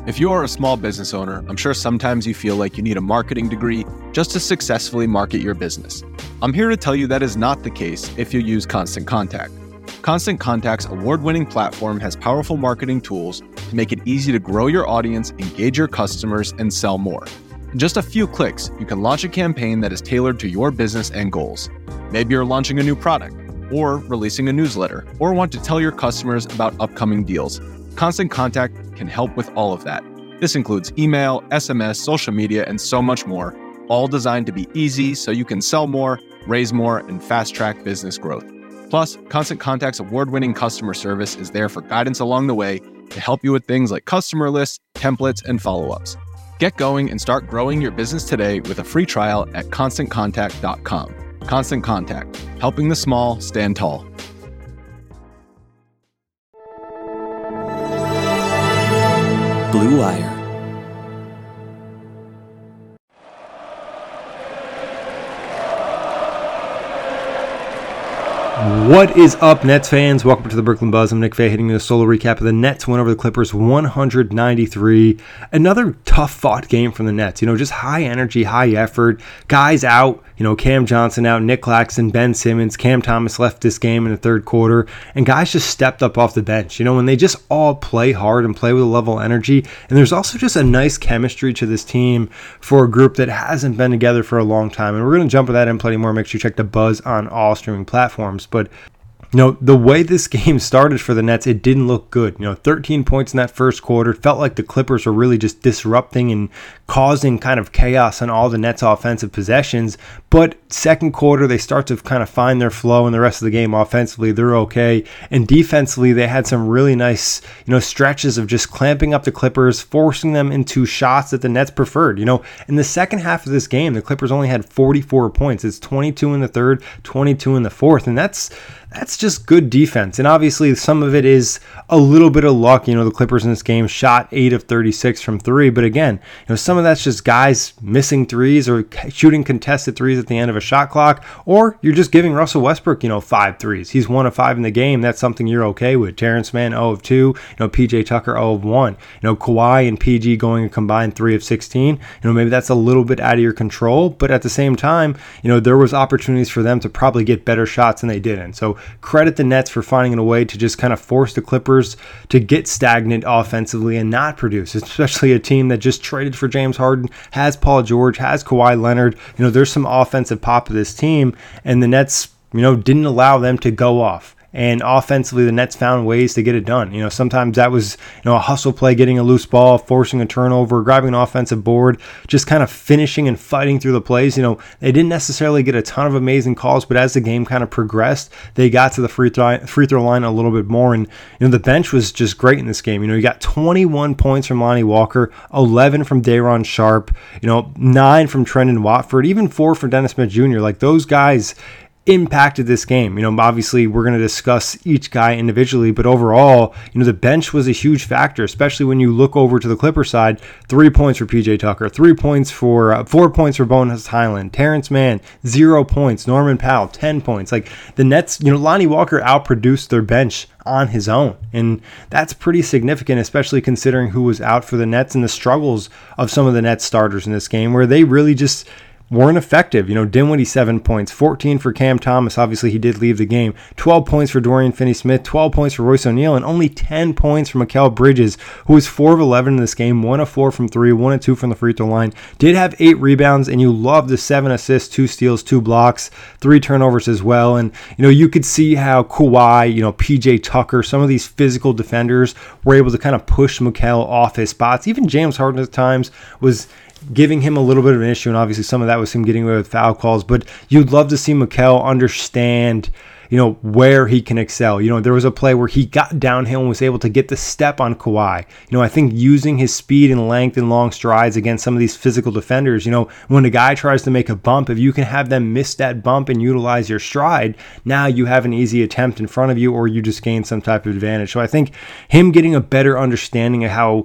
If you are a small business owner, I'm sure sometimes you feel like you need a marketing degree just to successfully market your business. I'm here to tell you that is not the case if you use Constant Contact. Constant Contact's award-winning platform has powerful marketing tools to make it easy to grow your audience, engage your customers, and sell more. In just a few clicks, you can launch a campaign that is tailored to your business and goals. Maybe you're launching a new product, or releasing a newsletter, or want to tell your customers about upcoming deals. Constant Contact can help with all of that. This includes email, SMS, social media, and so much more, all designed to be easy so you can sell more, raise more, and fast-track business growth. Plus, Constant Contact's award-winning customer service is there for guidance along the way to help you with things like customer lists, templates, and follow-ups. Get going and start growing your business today with a free trial at ConstantContact.com. Constant Contact, helping the small stand tall. Blue Wire. What is up, Nets fans? Welcome to the Brooklyn Buzz. I'm Nick Fay, hitting you a solo recap of the Nets win over the Clippers 193. Another tough-fought game from the Nets. Just high energy, high effort. Guys out. Cam Johnson out, Nick Claxton, Ben Simmons, Cam Thomas left this game in the third quarter, and guys just stepped up off the bench. When they just all play hard and play with a level of energy, and there's also just a nice chemistry to this team for a group that hasn't been together for a long time. And we're going to jump with that and plenty more. Make sure you check the Buzz on all streaming platforms. But the way this game started for the Nets, it didn't look good. 13 points in that first quarter. Felt like the Clippers were really just disrupting and causing kind of chaos on all the Nets' offensive possessions. But second quarter, they start to kind of find their flow, and the rest of the game offensively, they're okay. And defensively, they had some really nice, stretches of just clamping up the Clippers, forcing them into shots that the Nets preferred. In the second half of this game, the Clippers only had 44 points. It's 22 in the third, 22 in the fourth, and that's just good defense. And obviously some of it is a little bit of luck. The Clippers in this game shot 8 of 36 from three. But again, some of that's just guys missing threes or shooting contested threes at the end of a shot clock. Or you're just giving Russell Westbrook, 5 threes. He's 1 of 5 in the game. That's something you're okay with. Terrence Mann 0 of 2. PJ Tucker 0 of 1. Kawhi and PG going a combined 3 of 16. Maybe that's a little bit out of your control. But at the same time, there was opportunities for them to probably get better shots, and they didn't. So credit the Nets for finding a way to just kind of force the Clippers to get stagnant offensively and not produce, especially a team that just traded for James Harden, has Paul George, has Kawhi Leonard. There's some offensive pop of this team, and the Nets, didn't allow them to go off. And offensively, the Nets found ways to get it done. Sometimes that was, a hustle play, getting a loose ball, forcing a turnover, grabbing an offensive board, just kind of finishing and fighting through the plays. They didn't necessarily get a ton of amazing calls, but as the game kind of progressed, they got to the free throw line a little bit more. And, the bench was just great in this game. You got 21 points from Lonnie Walker, 11 from Day'Ron Sharpe, 9 from Trendon Watford, even 4 from Dennis Smith Jr. Like, those guys impacted this game. Obviously we're going to discuss each guy individually, but overall, the bench was a huge factor, especially when you look over to the Clipper side. 3 points for PJ Tucker, 4 points for Bones Highland, Terrence Mann, 0 points, Norman Powell, 10 points. Like, the Nets, Lonnie Walker outproduced their bench on his own, and that's pretty significant, especially considering who was out for the Nets and the struggles of some of the Nets starters in this game, where they really just weren't effective. Dinwiddie 7 points, 14 for Cam Thomas. Obviously, he did leave the game. 12 points for Dorian Finney-Smith, 12 points for Royce O'Neal, and only 10 points for Mikal Bridges, who was 4 of 11 in this game, 1 of 4 from 3, 1 of 2 from the free throw line. Did have 8 rebounds, and you love the 7 assists, 2 steals, 2 blocks, 3 turnovers as well. And, you could see how Kawhi, PJ Tucker, some of these physical defenders were able to kind of push Mikal off his spots. Even James Harden at times was giving him a little bit of an issue, and obviously some of that was him getting away with foul calls, but you'd love to see Mikal understand, where he can excel. There was a play where he got downhill and was able to get the step on Kawhi. I think using his speed and length and long strides against some of these physical defenders, when a guy tries to make a bump, if you can have them miss that bump and utilize your stride, now you have an easy attempt in front of you, or you just gain some type of advantage. So I think him getting a better understanding of how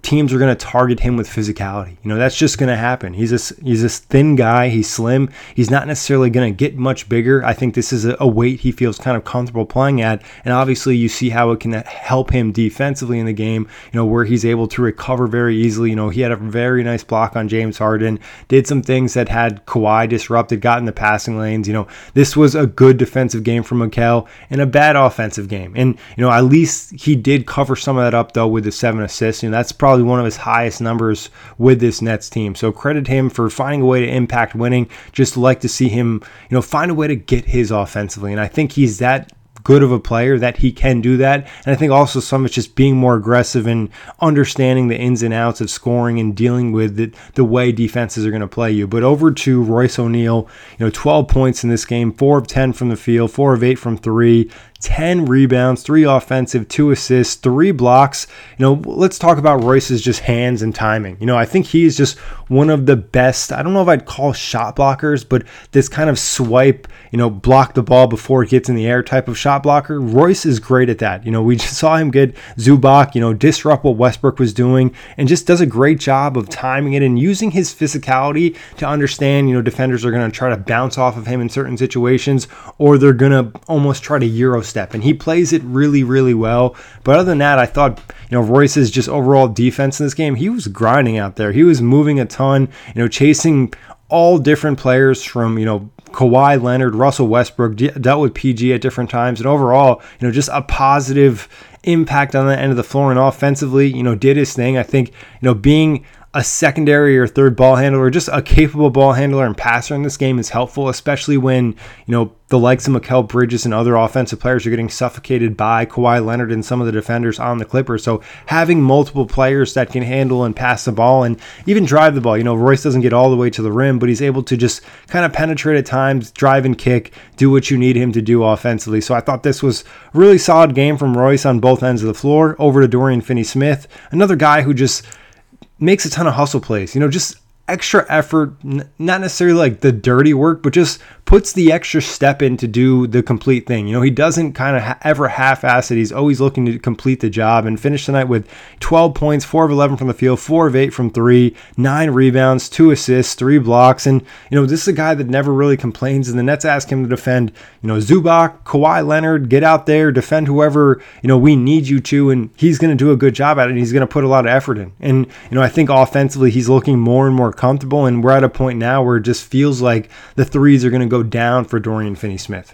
teams are going to target him with physicality. That's just going to happen. He's this thin guy. He's slim. He's not necessarily going to get much bigger. I think this is a weight he feels kind of comfortable playing at. And obviously you see how it can help him defensively in the game, where he's able to recover very easily. He had a very nice block on James Harden, did some things that had Kawhi disrupted, got in the passing lanes. This was a good defensive game from Mikal and a bad offensive game. And, at least he did cover some of that up though with the 7 assists. That's probably one of his highest numbers with this Nets team. So credit him for finding a way to impact winning. Just like to see him, find a way to get his offensively. And I think he's that good of a player that he can do that. And I think also some of it's just being more aggressive and understanding the ins and outs of scoring and dealing with the way defenses are going to play you. But over to Royce O'Neal, 12 points in this game, 4 of 10 from the field, 4 of 8 from 3, 10 rebounds, 3 offensive, 2 assists, 3 blocks. Let's talk about Royce's just hands and timing. I think he's just one of the best, I don't know if I'd call shot blockers, but this kind of swipe, block the ball before it gets in the air type of shot blocker. Royce is great at that. We just saw him get Zubac, disrupt what Westbrook was doing, and just does a great job of timing it and using his physicality to understand, defenders are going to try to bounce off of him in certain situations, or they're going to almost try to Euro step, and he plays it really, really well. But other than that, I thought, Royce's just overall defense in this game, he was grinding out there. He was moving a ton, chasing all different players from, Kawhi Leonard, Russell Westbrook, dealt with PG at different times, and overall, just a positive impact on the end of the floor, and offensively, did his thing. I think, being a secondary or third ball handler, or just a capable ball handler and passer in this game is helpful, especially when, the likes of Mikal Bridges and other offensive players are getting suffocated by Kawhi Leonard and some of the defenders on the Clippers. So having multiple players that can handle and pass the ball and even drive the ball, Royce doesn't get all the way to the rim, but he's able to just kind of penetrate at times, drive and kick, do what you need him to do offensively. So I thought this was a really solid game from Royce on both ends of the floor. Over to Dorian Finney-Smith, another guy who just makes a ton of hustle plays, just extra effort, not necessarily like the dirty work, but just puts the extra step in to do the complete thing. He doesn't kind of ever half-ass it. He's always looking to complete the job, and finished tonight with 12 points, 4 of 11 from the field, 4 of 8 from 3, 9 rebounds, 2 assists, 3 blocks. And, this is a guy that never really complains, and the Nets ask him to defend, Zubac, Kawhi Leonard, get out there, defend whoever, we need you to, and he's going to do a good job at it, and he's going to put a lot of effort in. And, I think offensively he's looking more and more comfortable, and we're at a point now where it just feels like the threes are going to go down for Dorian Finney-Smith.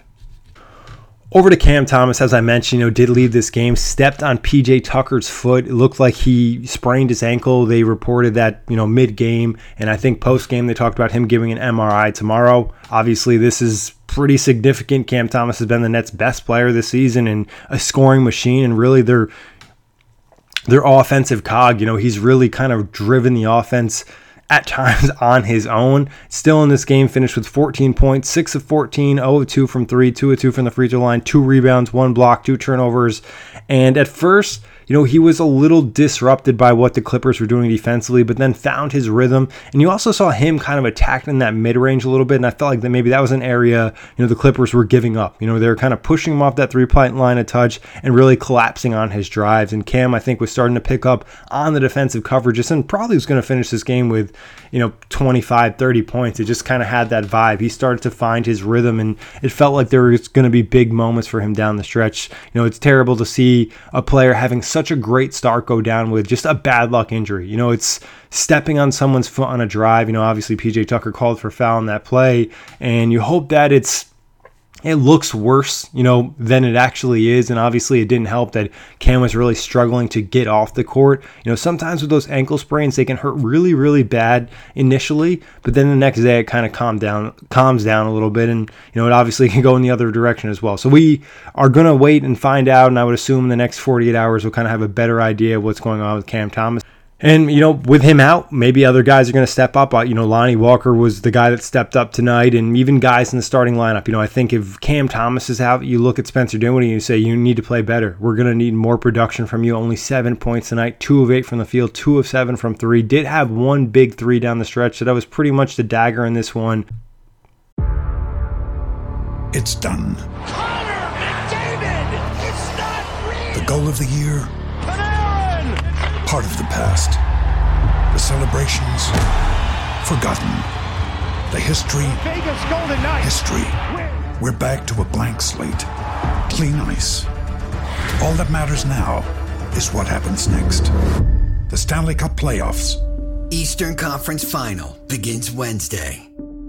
Over to Cam Thomas, as I mentioned, did leave this game, stepped on PJ Tucker's foot. It looked like he sprained his ankle. They reported that, mid-game, and I think post-game they talked about him giving an MRI tomorrow. Obviously, this is pretty significant. Cam Thomas has been the Nets' best player this season and a scoring machine, and really their offensive cog. He's really kind of driven the offense at times on his own. Still in this game, finished with 14 points, 6 of 14, 0 of 2 from 3, 2 of 2 from the free throw line, 2 rebounds, 1 block, 2 turnovers. And at first, he was a little disrupted by what the Clippers were doing defensively, but then found his rhythm. And you also saw him kind of attacking that mid-range a little bit, and I felt like that maybe that was an area, the Clippers were giving up. They were kind of pushing him off that three-point line a touch and really collapsing on his drives. And Cam, I think, was starting to pick up on the defensive coverages and probably was going to finish this game with, 25, 30 points. It just kind of had that vibe. He started to find his rhythm, and it felt like there was going to be big moments for him down the stretch. It's terrible to see a player having such a great start go down with just a bad luck injury. It's stepping on someone's foot on a drive. Obviously PJ Tucker called for foul in that play, and you hope that it looks worse, than it actually is. And obviously it didn't help that Cam was really struggling to get off the court. Sometimes with those ankle sprains, they can hurt really, really bad initially, but then the next day it kind of calms down a little bit. And, it obviously can go in the other direction as well. So we are going to wait and find out. And I would assume in the next 48 hours, we'll kind of have a better idea of what's going on with Cam Thomas. And, with him out, maybe other guys are going to step up. Lonnie Walker was the guy that stepped up tonight, and even guys in the starting lineup. I think if Cam Thomas is out, you look at Spencer Dinwiddie and you say, you need to play better. We're going to need more production from you. Only 7 points tonight, 2 of 8 from the field, 2 of 7 from 3. Did have 1 big 3 down the stretch, so that was pretty much the dagger in this one. It's done. Connor McDavid! It's not real! The goal of the year, part of the past. The celebrations, forgotten. The history, Vegas Golden Knights. History. We're back to a blank slate. Clean ice. All that matters now is what happens next. The Stanley Cup Playoffs. Eastern Conference Final begins Wednesday.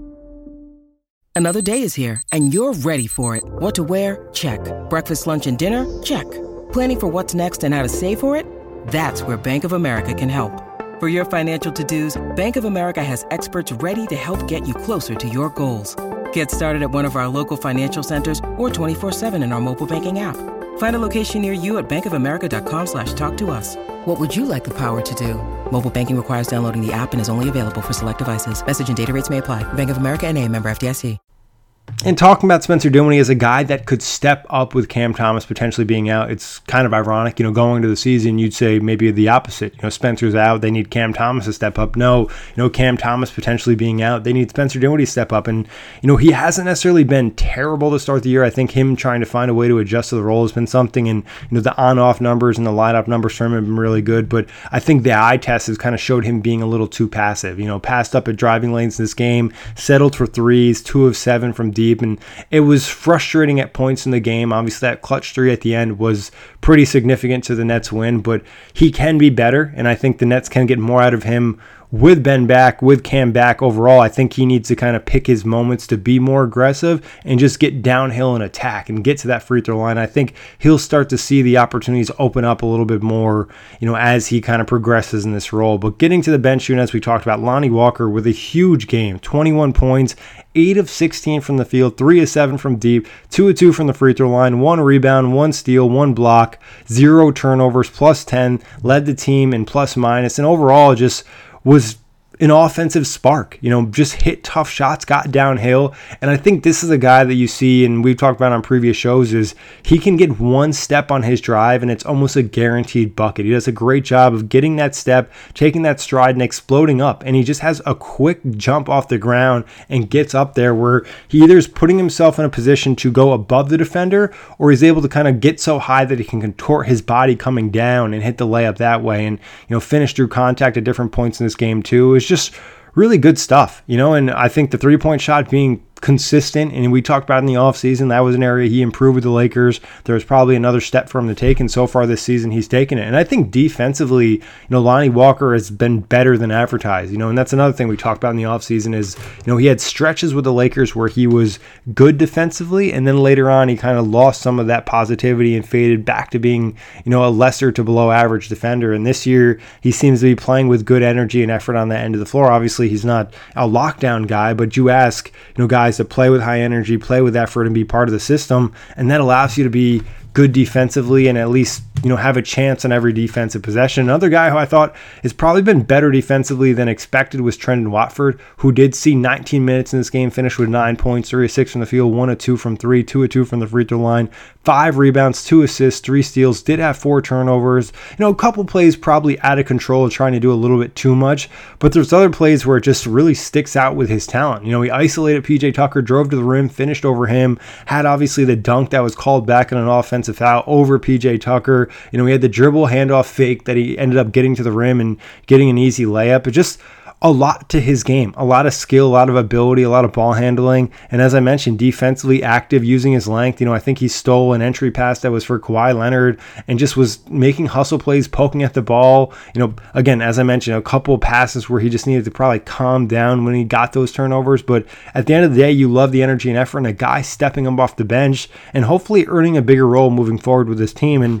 Another day is here, and you're ready for it. What to wear? Check. Breakfast, lunch, and dinner? Check. Planning for what's next and how to save for it? That's where Bank of America can help. For your financial to-dos, Bank of America has experts ready to help get you closer to your goals. Get started at one of our local financial centers or 24/7 in our mobile banking app. Find a location near you at bankofamerica.com/talktous. What would you like the power to do? Mobile banking requires downloading the app and is only available for select devices. Message and data rates may apply. Bank of America N.A., member FDIC. And talking about Spencer Dinwiddie as a guy that could step up with Cam Thomas potentially being out, it's kind of ironic. Going into the season, you'd say maybe the opposite. Spencer's out, they need Cam Thomas to step up. No, Cam Thomas potentially being out, they need Spencer Dinwiddie to step up. And, he hasn't necessarily been terrible to start the year. I think him trying to find a way to adjust to the role has been something. And, the on-off numbers and the lineup numbers for him have been really good. But I think the eye test has kind of showed him being a little too passive. Passed up at driving lanes in this game, settled for threes, 2 of 7 from deep, and it was frustrating at points in the game. Obviously, that clutch three at the end was pretty significant to the Nets win, but he can be better, and I think the Nets can get more out of him with Ben back, with Cam back overall. I think he needs to kind of pick his moments to be more aggressive and just get downhill and attack and get to that free throw line. I think he'll start to see the opportunities open up a little bit more, as he kind of progresses in this role. But getting to the bench unit, as we talked about, Lonnie Walker with a huge game, 21 points, 8 of 16 from the field, 3 of 7 from deep, 2 of 2 from the free throw line, 1 rebound, 1 steal, 1 block, 0 turnovers, plus 10, led the team in plus minus, and overall just was an offensive spark, just hit tough shots, got downhill. And I think this is a guy that you see, and we've talked about on previous shows, is he can get one step on his drive and it's almost a guaranteed bucket. He does a great job of getting that step, taking that stride and exploding up. And he just has a quick jump off the ground and gets up there where he either is putting himself in a position to go above the defender or he's able to kind of get so high that he can contort his body coming down and hit the layup that way and, finish through contact at different points in this game too. It's just really good stuff, and I think the three-point shot being consistent, and we talked about in the offseason, that was an area he improved with the Lakers. There was probably another step for him to take, and so far this season he's taken it. And I think defensively, Lonnie Walker has been better than advertised, and that's another thing we talked about in the offseason is, he had stretches with the Lakers where he was good defensively, and then later on he kind of lost some of that positivity and faded back to being, a lesser to below average defender. And this year he seems to be playing with good energy and effort on that end of the floor. Obviously he's not a lockdown guy, but you ask, guys to play with high energy, play with effort, and be part of the system, and that allows you to be good defensively and at least have a chance on every defensive possession. Another guy who I thought has probably been better defensively than expected was Trendon Watford, who did see 19 minutes in this game, finished with 9 points, 3 of 6 from the field, 1 of 2 from 3, 2 of 2 from the free throw line, 5 rebounds, 2 assists, 3 steals, did have 4 turnovers. A couple plays probably out of control, trying to do a little bit too much, but there's other plays where it just really sticks out with his talent. He isolated PJ Tucker, drove to the rim, finished over him, had obviously the dunk that was called back on an offensive foul over PJ Tucker. He had the dribble handoff fake that he ended up getting to the rim and getting an easy layup. It just a lot to his game, a lot of skill, a lot of ability, a lot of ball handling. And as I mentioned, defensively active, using his length. I think he stole an entry pass that was for Kawhi Leonard and just was making hustle plays, poking at the ball. Again, as I mentioned, a couple passes where he just needed to probably calm down when he got those turnovers. But at the end of the day, you love the energy and effort and a guy stepping him off the bench and hopefully earning a bigger role moving forward with this team. And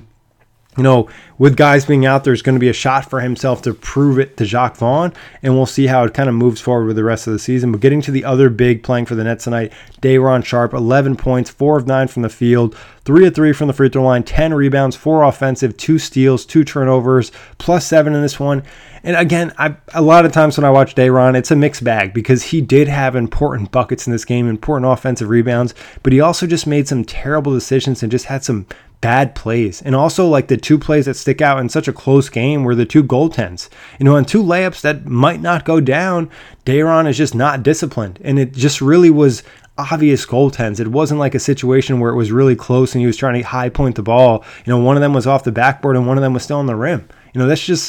with guys being out, there's going to be a shot for himself to prove it to Jacques Vaughn, and we'll see how it kind of moves forward with the rest of the season. But getting to the other big playing for the Nets tonight, Day'Ron Sharpe, 11 points, 4 of 9 from the field, 3 of 3 from the free throw line, 10 rebounds, 4 offensive, 2 steals, 2 turnovers, plus 7 in this one. And again, a lot of times when I watch Day'Ron, it's a mixed bag because he did have important buckets in this game, important offensive rebounds, but he also just made some terrible decisions and just had some bad plays. And also like the 2 plays that stick out in such a close game were the 2 goaltends. On 2 layups that might not go down, Day'Ron is just not disciplined. And it just really was obvious goaltends. It wasn't like a situation where it was really close and he was trying to high point the ball. One of them was off the backboard and one of them was still on the rim. That's just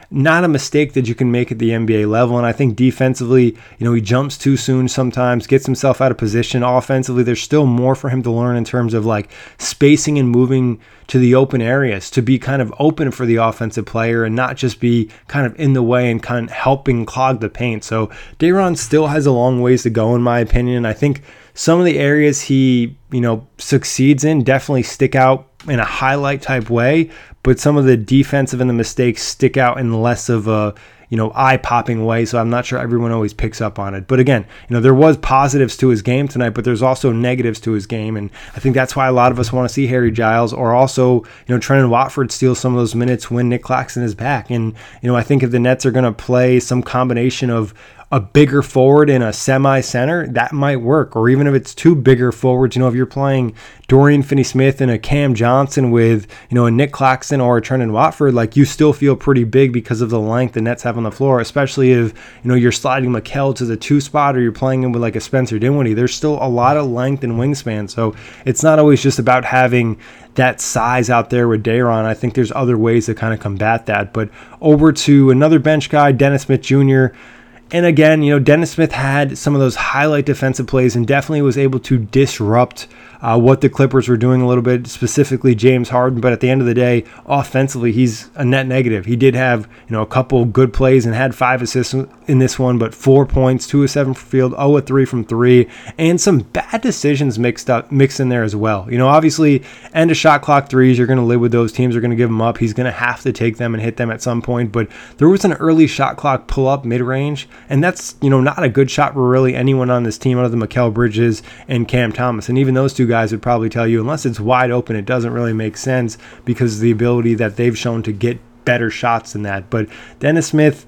not a mistake that you can make at the NBA level. And I think defensively, he jumps too soon sometimes, gets himself out of position. Offensively, there's still more for him to learn in terms of like spacing and moving to the open areas, to be kind of open for the offensive player and not just be kind of in the way and kind of helping clog the paint. So Day'Ron still has a long ways to go, in my opinion. I think some of the areas he, succeeds in definitely stick out in a highlight type way, but some of the defensive and the mistakes stick out in less of a, eye-popping way, so I'm not sure everyone always picks up on it. But again, there was positives to his game tonight, but there's also negatives to his game, and I think that's why a lot of us want to see Harry Giles or also, Trendon Watford steal some of those minutes when Nic Claxton is back. And, I think if the Nets are going to play some combination of a bigger forward and a semi-center, that might work. Or even if it's two bigger forwards, if you're playing Dorian Finney-Smith and a Cam Johnson with, a Nic Claxton or a Trendon Watford, like you still feel pretty big because of the length the Nets have on the floor, especially if, you're sliding Mikal to the 2 spot or you're playing him with like a Spencer Dinwiddie. There's still a lot of length and wingspan. So it's not always just about having that size out there with Day'Ron. I think there's other ways to kind of combat that. But over to another bench guy, Dennis Smith Jr., and again, Dennis Smith had some of those highlight defensive plays and definitely was able to disrupt what the Clippers were doing a little bit, specifically James Harden. But at the end of the day, offensively, he's a net negative. He did have, a couple good plays and had 5 assists in this one, but 4 points, 2 of 7 from field, 0 of 3 from 3, and some bad decisions mixed in there as well. Obviously, end of shot clock threes, you're going to live with those. Teams are going to give them up. He's going to have to take them and hit them at some point. But there was an early shot clock pull-up mid-range, and that's, not a good shot for really anyone on this team other than Mikal Bridges and Cam Thomas. And even those two guys would probably tell you, unless it's wide open, it doesn't really make sense because of the ability that they've shown to get better shots than that. But Dennis Smith,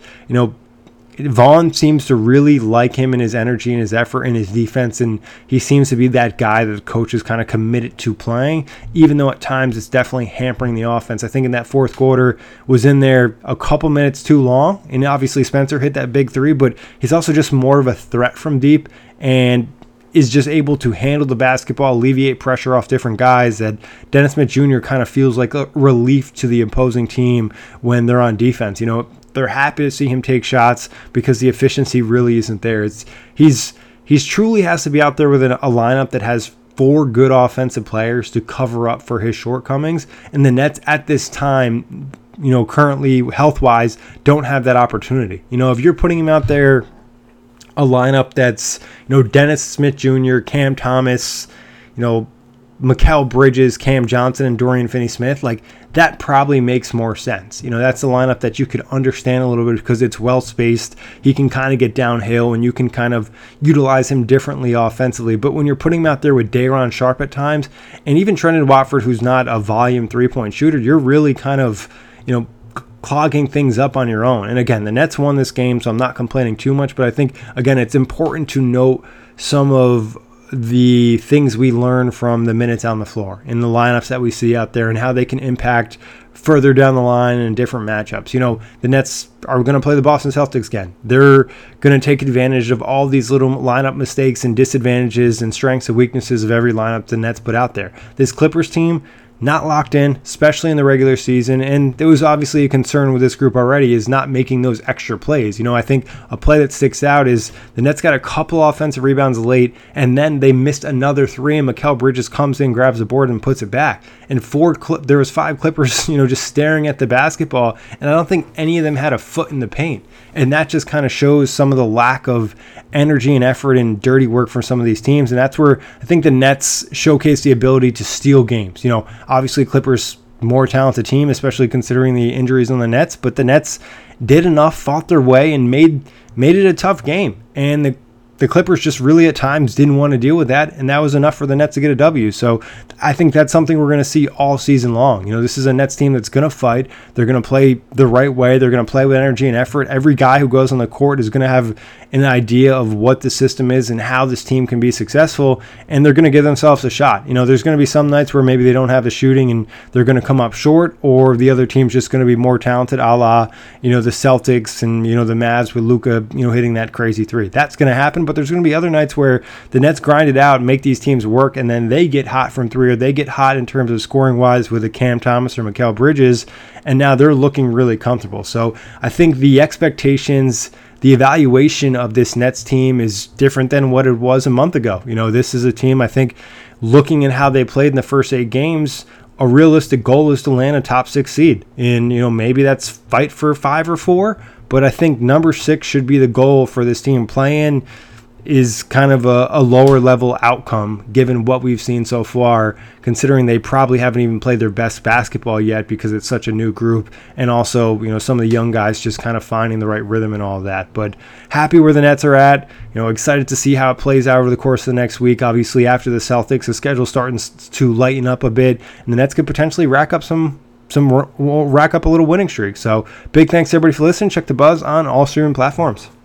Vaughn seems to really like him and his energy and his effort and his defense, and he seems to be that guy that the coach is kind of committed to playing, even though at times it's definitely hampering the offense. I think in that fourth quarter was in there a couple minutes too long, and obviously Spencer hit that big 3, but he's also just more of a threat from deep and is just able to handle the basketball, alleviate pressure off different guys, that Dennis Smith Jr. kind of feels like a relief to the opposing team when they're on defense. They're happy to see him take shots because the efficiency really isn't there. He's truly has to be out there with a lineup that has 4 good offensive players to cover up for his shortcomings. And the Nets at this time, currently health-wise, don't have that opportunity. If you're putting him out there, a lineup that's, Dennis Smith Jr., Cam Thomas, Mikal Bridges, Cam Johnson, and Dorian Finney-Smith, like that probably makes more sense. That's the lineup that you could understand a little bit because it's well spaced. He can kind of get downhill and you can kind of utilize him differently offensively. But when you're putting him out there with Day'Ron Sharpe at times, and even Trendon Watford, who's not a volume 3-point shooter, you're really kind of, clogging things up on your own. And again, the Nets won this game, so I'm not complaining too much, but I think, again, it's important to note some of the things we learn from the minutes on the floor and the lineups that we see out there and how they can impact further down the line in different matchups. The Nets are going to play the Boston Celtics again. They're going to take advantage of all these little lineup mistakes and disadvantages and strengths and weaknesses of every lineup the Nets put out there. This Clippers team, not locked in, especially in the regular season. And there was obviously a concern with this group already is not making those extra plays. I think a play that sticks out is the Nets got a couple offensive rebounds late, and then they missed another 3, and Mikal Bridges comes in, grabs the board, and puts it back. And there was 5 Clippers, just staring at the basketball, and I don't think any of them had a foot in the paint. And that just kind of shows some of the lack of energy and effort and dirty work for some of these teams. And that's where I think the Nets showcase the ability to steal games. Obviously Clippers more talented team, especially considering the injuries on the Nets, but the Nets did enough, fought their way, and made it a tough game. And the Clippers just really at times didn't want to deal with that, and that was enough for the Nets to get a W. So I think that's something we're going to see all season long. This is a Nets team that's going to fight. They're going to play the right way. They're going to play with energy and effort. Every guy who goes on the court is going to have an idea of what the system is and how this team can be successful, and they're going to give themselves a shot. There's going to be some nights where maybe they don't have the shooting and they're going to come up short, or the other team's just going to be more talented, a la, the Celtics and, the Mavs with Luka, hitting that crazy 3. That's going to happen, but but there's going to be other nights where the Nets grind it out and make these teams work, and then they get hot from three, or they get hot in terms of scoring-wise with a Cam Thomas or Mikal Bridges, and now they're looking really comfortable. So I think the expectations, the evaluation of this Nets team is different than what it was a month ago. This is a team, I think, looking at how they played in the first 8 games, a realistic goal is to land a top 6 seed. And, maybe that's fight for 5 or 4, but I think number 6 should be the goal for this team. Playing is kind of a lower level outcome given what we've seen so far, considering they probably haven't even played their best basketball yet because it's such a new group, and also some of the young guys just kind of finding the right rhythm and all of that. But happy where the Nets are at, excited to see how it plays out over the course of the next week. Obviously after the Celtics, the schedule's starting to lighten up a bit, and the Nets could potentially rack up a little winning streak. So big thanks to everybody for listening. Check the Buzz on all streaming platforms.